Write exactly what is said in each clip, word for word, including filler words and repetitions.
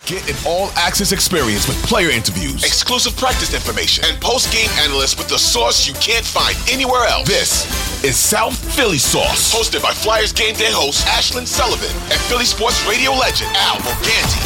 Get an all-access experience with player interviews, exclusive practice information, and post-game analysts with the sauce you can't find anywhere else. This is South Philly Sauce, hosted by Flyers game day host Ashlyn Sullivan and Philly sports radio legend Al Morganti.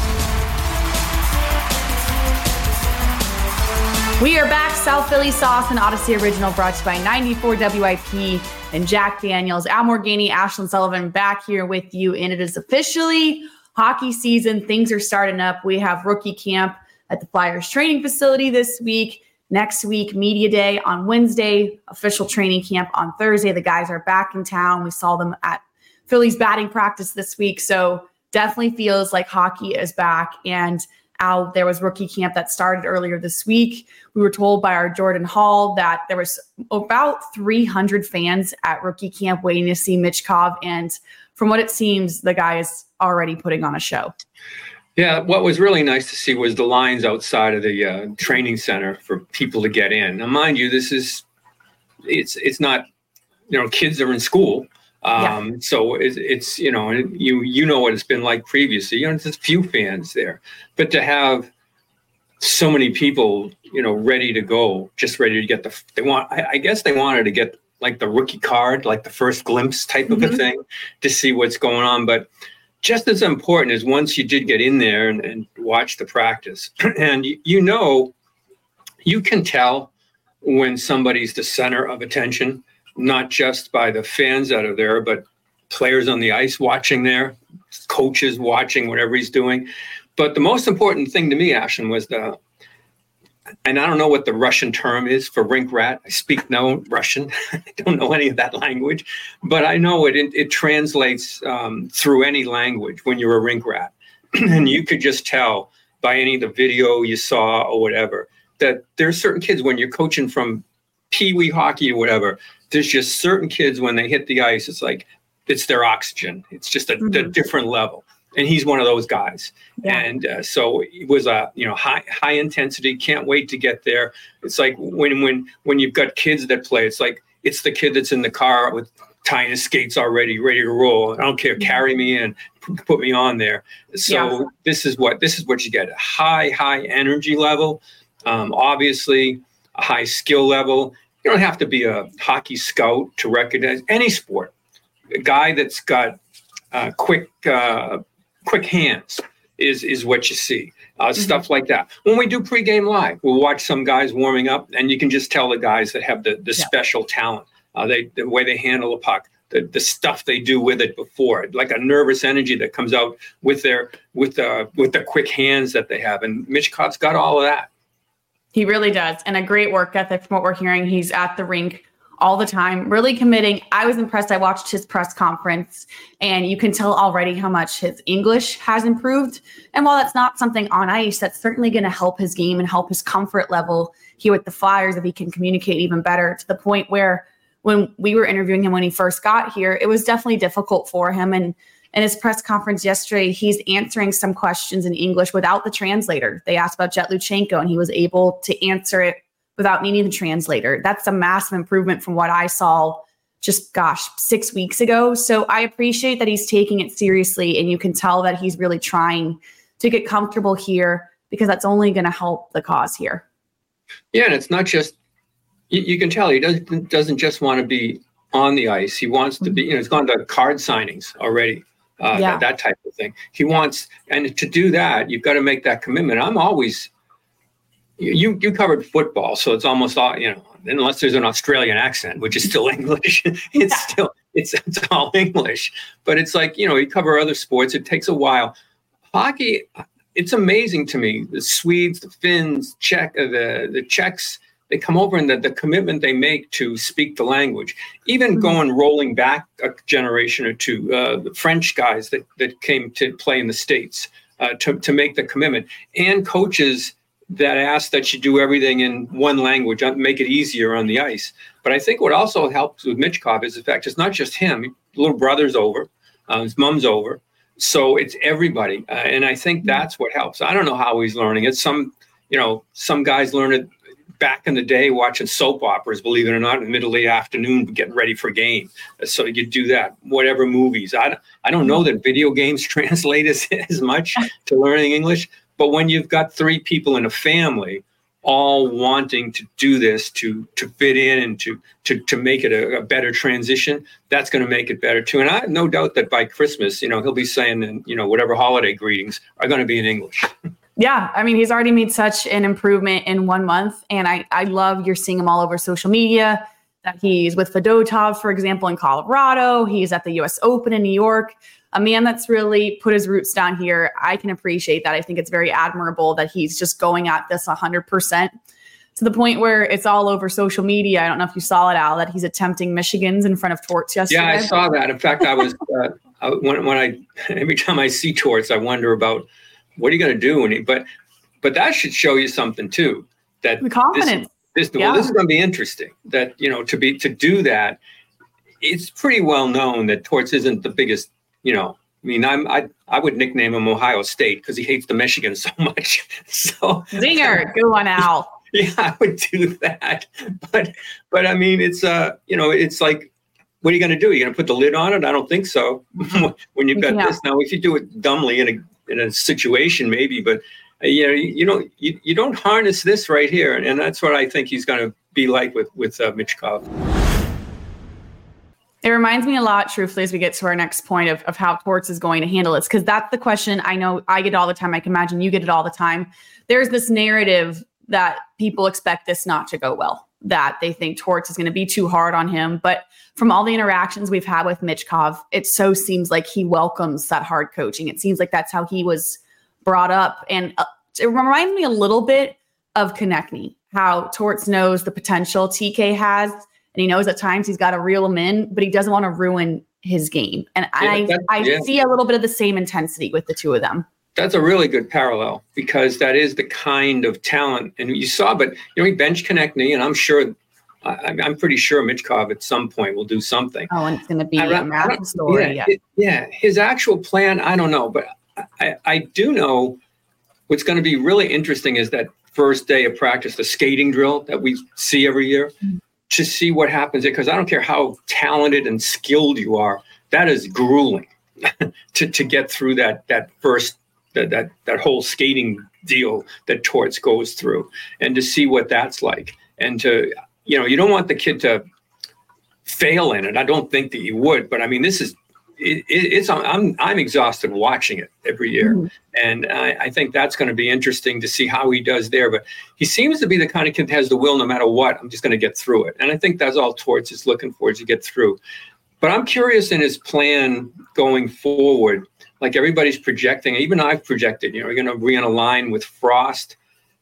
We are back. South Philly Sauce, an Odyssey original brought to you by ninety-four W I P and Jack Daniels. Al Morganti, Ashlyn Sullivan back here with you, and it is officially hockey season. Things are starting up. We have rookie camp at the Flyers training facility this week. Next week, media day on Wednesday, official training camp on Thursday. The guys are back in town. We saw them at Philly's batting practice this week. So definitely feels like hockey is back. And Al, there was rookie camp that started earlier this week. We were told by our Jordan Hall that there was about three hundred fans at rookie camp waiting to see Michkov. And from what it seems, the guy is already putting on a show. Yeah, what was really nice to see was the lines outside of the uh, training center for people to get in. Now, mind you, this is, it's it's not, you know, kids are in school. Um, yeah. So it's, it's, you know, you you know what it's been like previously. You know, there's few fans there. But to have so many people, you know, ready to go, just ready to get the, they want, I, I guess they wanted to get like the rookie card, like the first glimpse type mm-hmm. of a thing to see what's going on. But just as important as once you did get in there and, and watch the practice, and you, you know, you can tell when somebody's the center of attention, not just by the fans that are there, but players on the ice watching there, coaches watching whatever he's doing. But the most important thing to me, Ashlyn, was the, and I don't know what the Russian term is for rink rat. I speak no Russian. I don't know any of that language, but I know it it, it translates um, through any language when you're a rink rat. And you could just tell by any of the video you saw or whatever, that there's certain kids when you're coaching from pee-wee hockey or whatever, there's just certain kids when they hit the ice, it's like, it's their oxygen. It's just a, mm-hmm. a different level. And he's one of those guys. Yeah. And uh, so it was a, you know, high, high intensity. Can't wait to get there. It's like when, when, when you've got kids that play, it's like, it's the kid that's in the car with tying his skates already, ready to roll. I don't care. Mm-hmm. Carry me in, put me on there. So yeah. this is what, this is what you get. A high, high energy level. Um, obviously a high skill level. You don't have to be a hockey scout to recognize any sport. A guy that's got uh, quick, uh, quick hands is is what you see. Uh, mm-hmm. Stuff like that. When we do pregame live, we'll watch some guys warming up, and you can just tell the guys that have the the yeah. special talent. Uh, they the way they handle a puck, the the stuff they do with it before, like a nervous energy that comes out with their with the with the quick hands that they have. And Michkov's got all of that. He really does. And a great work ethic from what we're hearing. He's at the rink all the time, really committing. I was impressed. I watched his press conference, and you can tell already how much his English has improved. And while that's not something on ice, that's certainly going to help his game and help his comfort level here with the Flyers if he can communicate even better, to the point where when we were interviewing him when he first got here, it was definitely difficult for him. And in his press conference yesterday, he's answering some questions in English without the translator. They asked about Jet Luchenko, and he was able to answer it without needing the translator. That's a massive improvement from what I saw just, gosh, six weeks ago. So I appreciate that he's taking it seriously, and you can tell that he's really trying to get comfortable here, because that's only going to help the cause here. Yeah, and it's not just, you, you can tell he doesn't, doesn't just want to be on the ice. He wants to be, you know, he's gone to card signings already. Uh, yeah. that, that type of thing. He wants, and to do that, you've got to make that commitment. I'm always, you you covered football, so it's almost all, you know, unless there's an Australian accent, which is still English, it's yeah. still, it's it's all English. But it's like, you know, you cover other sports, it takes a while. Hockey, it's amazing to me. The Swedes, the Finns, Czech, uh, the, the Czechs, they come over, and the, the commitment they make to speak the language, even mm-hmm. going rolling back a generation or two, uh, the French guys that, that came to play in the States uh, to, to make the commitment, and coaches that ask that you do everything in one language, make it easier on the ice. But I think what also helps with Michkov is the fact it's not just him. Little brother's over, uh, his mom's over. So it's everybody. Uh, and I think that's what helps. I don't know how he's learning it. Some, you know, some guys learn it back in the day watching soap operas, believe it or not, in the middle of the afternoon, getting ready for a game. So you do that, whatever movies. I, I don't know that video games translate as, as much to learning English, but when you've got three people in a family all wanting to do this to to fit in and to to to make it a, a better transition, that's going to make it better too. And I have no doubt that by Christmas, you know, he'll be saying, you know, whatever holiday greetings are going to be in English. Yeah, I mean, he's already made such an improvement in one month, and I I love you're seeing him all over social media. That he's with Fedotov, for example, in Colorado. He's at the U S Open in New York. A man that's really put his roots down here. I can appreciate that. I think it's very admirable that he's just going at this one hundred percent to the point where it's all over social media. I don't know if you saw it, Al, that he's attempting Michigans in front of Torts yesterday. Yeah, I saw that. In fact, I was uh, I, when when I every time I see Torts, I wonder about what are you going to do. And he, but but that should show you something too. That the confidence. This, this, yeah. well, this is going to be interesting. That you know to be to do that. It's pretty well known that Torts isn't the biggest. You know, I mean, I'm, I I would nickname him Ohio State because he hates the Michigan so much. So Zinger, go on, Al. Yeah, I would do that. But but I mean, it's uh, you know, it's like, what are you going to do? Are you going to put the lid on it? I don't think so. When you've got yeah. this now, if you do it dumbly in a in a situation, maybe, but uh, you know, you, you don't you, you don't harness this right here, and, and that's what I think he's going to be like with with uh, Michkov. It reminds me a lot, truthfully, as we get to our next point of, of how Torts is going to handle this, because that's the question I know I get all the time. I can imagine you get it all the time. There's this narrative that people expect this not to go well, that they think Torts is going to be too hard on him. But from all the interactions we've had with Michkov, it so seems like he welcomes that hard coaching. It seems like that's how he was brought up. And uh, it reminds me a little bit of Konechny, how Torts knows the potential T K has. And he knows at times he's got to reel him in, but he doesn't want to ruin his game. And yeah, I, I yeah. see a little bit of the same intensity with the two of them. That's a really good parallel because that is the kind of talent. And you saw, but you know, he benched Konechny, and I'm sure, I, I'm pretty sure Michkov at some point will do something. Oh, and it's going to be I, a massive story. Yeah, yeah. It, yeah, his actual plan, I don't know, but I, I do know what's going to be really interesting is that first day of practice, the skating drill that we see every year. Mm-hmm. To see what happens, because I don't care how talented and skilled you are, that is grueling to, to get through that that first that, that that whole skating deal that Torts goes through, and to see what that's like, and to you know you don't want the kid to fail in it. I don't think that you would, but I mean this is it, it, it's I'm I'm exhausted watching it every year, mm-hmm. and I, I think that's going to be interesting to see how he does there. But he seems to be the kind of kid that has the will, no matter what. I'm just going to get through it, and I think that's all Torts is looking for, is to get through. But I'm curious in his plan going forward. Like everybody's projecting, even I've projected. You know, you're going to be on a line with Frost,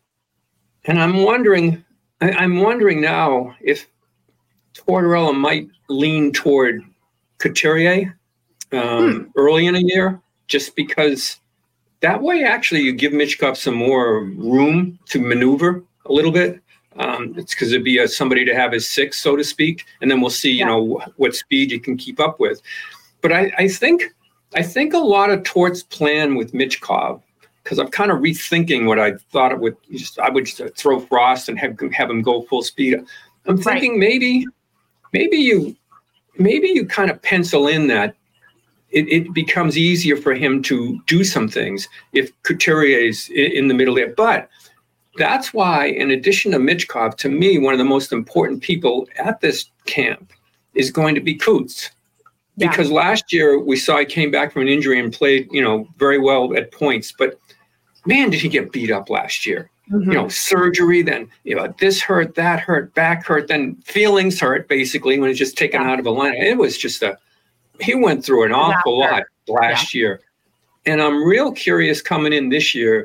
and I'm wondering, I, I'm wondering now if Tortorella might lean toward Couturier. Um, hmm. early in a year, just because that way, actually, you give Michkov some more room to maneuver a little bit. Um, it's because it'd be a, somebody to have his six, so to speak, and then we'll see, you yeah. know, what speed you can keep up with. But I, I think, I think a lot of Torts' plan with Michkov, because I'm kind of rethinking what I thought it would. Just, I would just throw Frost and have have him go full speed. I'm thinking right. maybe, maybe you, maybe you kind of pencil in that. It, it becomes easier for him to do some things if Couturier's in, in the middle there. But that's why, in addition to Michkov, to me, one of the most important people at this camp is going to be Coots. Yeah. Because last year we saw he came back from an injury and played, you know, very well at points. But man, did he get beat up last year. Mm-hmm. You know, surgery, then, you know, this hurt, that hurt, back hurt, then feelings hurt, basically, when he's just taken yeah. out of a line. It was just a He went through an awful lot last yeah. year. And I'm real curious coming in this year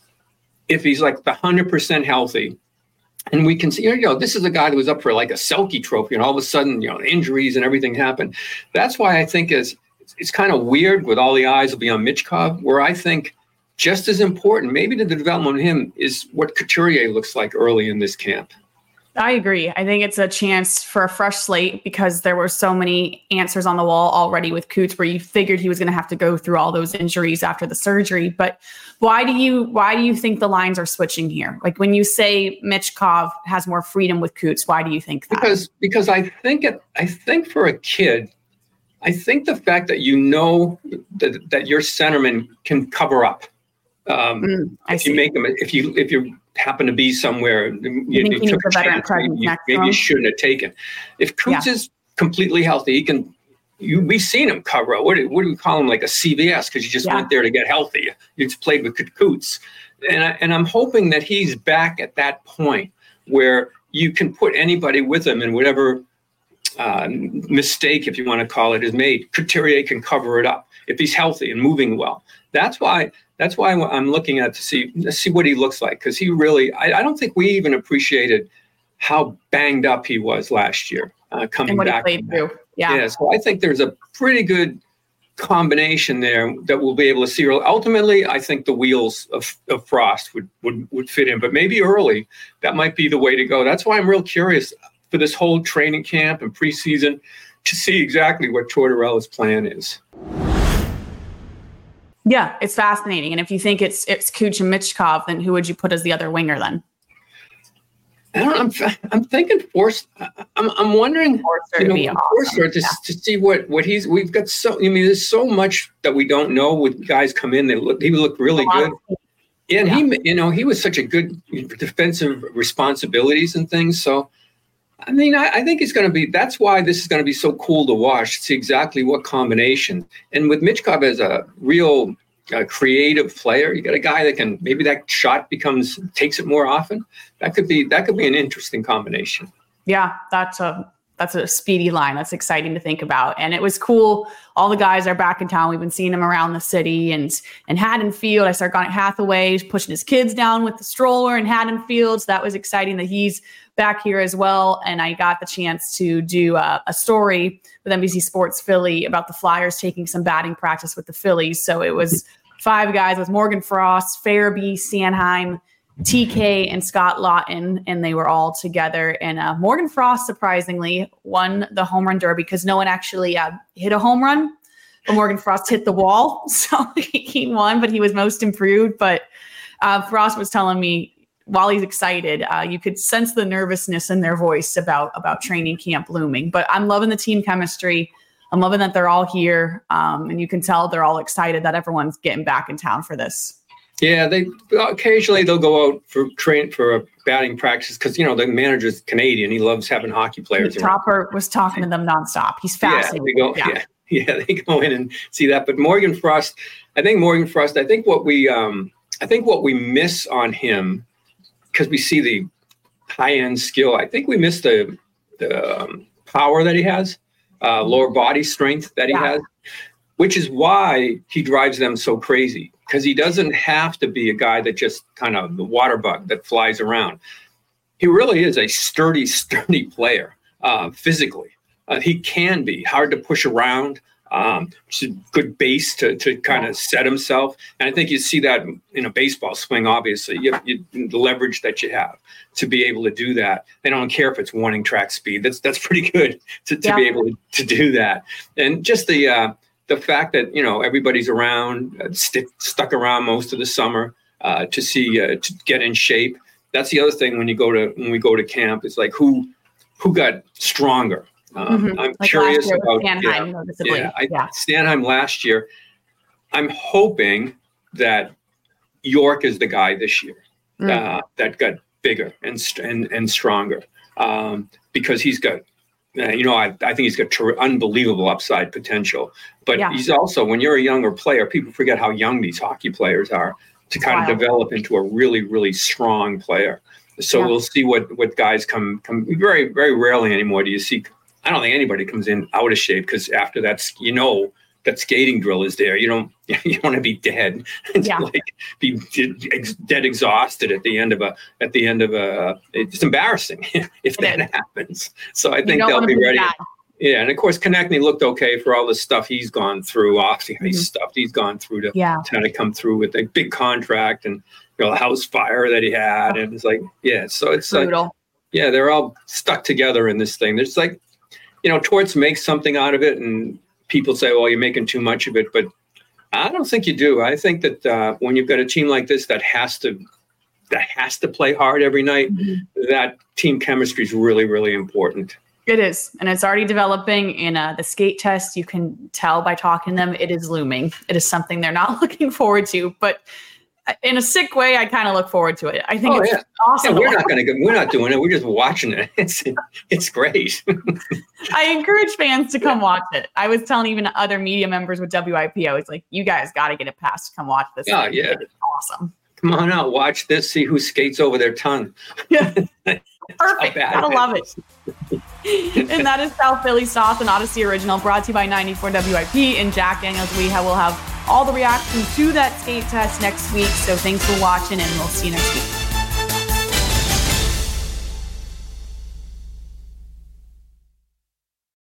if he's like the one hundred percent healthy. And we can see, you know, this is a guy that was up for like a Selke trophy, and all of a sudden, you know, injuries and everything happened. That's why I think it's, it's kind of weird with all the eyes will be on Michkov, where I think just as important, maybe to the development of him, is what Couturier looks like early in this camp. I agree. I think it's a chance for a fresh slate because there were so many answers on the wall already with Coots where you figured he was going to have to go through all those injuries after the surgery. But why do you why do you think the lines are switching here? Like when you say Michkov has more freedom with Coots, why do you think that? Because because I think it I think for a kid, I think the fact that you know that, that your centerman can cover up. Um, mm, if see. you make them, if you if you happen to be somewhere, you, you, you took a chance, you, maybe you shouldn't have taken. If Coots yeah. is completely healthy, he can. You, we've seen him cover up. What do, what do we call him? Like a C V S because you just yeah. went there to get healthy. You just played with Coots, and I, and I'm hoping that he's back at that point where you can put anybody with him and whatever uh, mistake, if you want to call it, is made. Couturier can cover it up if he's healthy and moving well. That's why. That's why I'm looking at to see let's see what he looks like because he really I, I don't think we even appreciated how banged up he was last year uh, coming and what back. He played through. Yeah. yeah, so I think there's a pretty good combination there that we'll be able to see. Ultimately, I think the wheels of, of Frost would, would would fit in, but maybe early that might be the way to go. That's why I'm real curious for this whole training camp and preseason to see exactly what Tortorella's plan is. Yeah, it's fascinating. And if you think it's it's Cooch and Michkov, then who would you put as the other winger then? I don't know. I'm I'm thinking Forster. I'm I'm wondering Forster you know, Forster to, yeah. to see what, what he's. We've got so. I mean, there's so much that we don't know. With guys come in, they look. He looked really good. Yeah, and yeah. he, you know, he was such a good defensive responsibilities and things. So, I mean, I, I think it's going to be. That's why this is going to be so cool to watch. See exactly what combination. And with Michkov as a real uh, creative player, you got a guy that can maybe that shot becomes takes it more often. That could be that could be an interesting combination. Yeah, that's a that's a speedy line. That's exciting to think about. And it was cool. All the guys are back in town. We've been seeing them around the city and and Haddonfield. I saw Garnet Hathaway pushing his kids down with the stroller in Haddonfield. So that was exciting that he's back here as well. And I got the chance to do a, a story with N B C Sports Philly about the Flyers taking some batting practice with the Phillies. So it was five guys with Morgan Frost, Farabee, Sanheim, T K, and Scott Lawton, and they were all together. And uh, Morgan Frost, surprisingly, won the home run derby because no one actually uh, hit a home run, but Morgan Frost hit the wall. So he won, but he was most improved. But uh, Frost was telling me, while he's excited, uh, you could sense the nervousness in their voice about, about training camp looming. But I'm loving the team chemistry. I'm loving that they're all here. Um, and you can tell they're all excited that everyone's getting back in town for this. Yeah, they occasionally they'll go out for train for a batting practice because, you know, the manager's Canadian. He loves having hockey players. Topper was talking to them nonstop. He's fascinating. Yeah, they go, yeah. yeah, yeah, they go in and see that. But Morgan Frost, I think Morgan Frost, I think what we, um, I think what we miss on him, because we see the high-end skill, I think we miss the the um, power that he has, uh, lower body strength that he yeah. has, which is why he drives them so crazy. Because he doesn't have to be a guy that just kind of the water bug that flies around. He really is a sturdy, sturdy player uh, physically. Uh, he can be hard to push around. Um, which is a good base to to kind of set himself. And I think you see that in a baseball swing, obviously. You, you, the leverage that you have to be able to do that. They don't care if it's warning track speed. That's that's pretty good to, to yeah. be able to, to do that. And just the uh, the fact that, you know, everybody's around, uh, st- stuck around most of the summer uh, to see, uh, to get in shape. That's the other thing when you go to, when we go to camp, it's like who, who got stronger. Um, mm-hmm. I'm like curious about Sanheim, yeah, yeah, I, yeah. Sanheim last year. I'm hoping that York is the guy this year mm. uh, that got bigger and and and stronger um, because he's got, uh, you know, I, I think he's got ter- unbelievable upside potential. But yeah. he's also, when you're a younger player, people forget how young these hockey players are to kind wow. of develop into a really, really strong player. So yeah. we'll see what what guys come come. Very, very rarely anymore do you see. I don't think anybody comes in out of shape because after that, you know, that skating drill is there. You don't, you don't want to be dead. It's yeah. like be dead exhausted at the end of a, at the end of a, it's embarrassing if it that is. happens. So I think they'll be ready. That. Yeah. And of course, Konechny looked okay for all the stuff he's gone through, off the mm-hmm. stuff he's gone through to yeah. kind of come through with a big contract and, you know, the house fire that he had. And it's like, yeah, so it's brutal. like, Yeah, they're all stuck together in this thing. There's like, you know, Torts makes something out of it, and people say, well, you're making too much of it. But I don't think you do. I think that uh, when you've got a team like this that has to that has to play hard every night, mm-hmm. that team chemistry is really, really important. It is. And it's already developing in uh, the skate test. You can tell by talking to them, it is looming. It is something they're not looking forward to. But in a sick way, I kind of look forward to it. I think oh, it's yeah. awesome. Yeah, we're not going to. We're not doing it. We're just watching it. It's it's great. I encourage fans to come watch it. I was telling even other media members with W I P, I was like, "You guys got to get a pass to come watch this." Yeah, thing. yeah, it's awesome. Come on out, watch this. See who skates over their tongue. Yeah, perfect. Gotta love it. And that is South Philly Sauce, an Odyssey original, brought to you by ninety-four W I P and Jack Daniels. We have, will have all the reactions to that skate test next week. So thanks for watching, and we'll see you next week.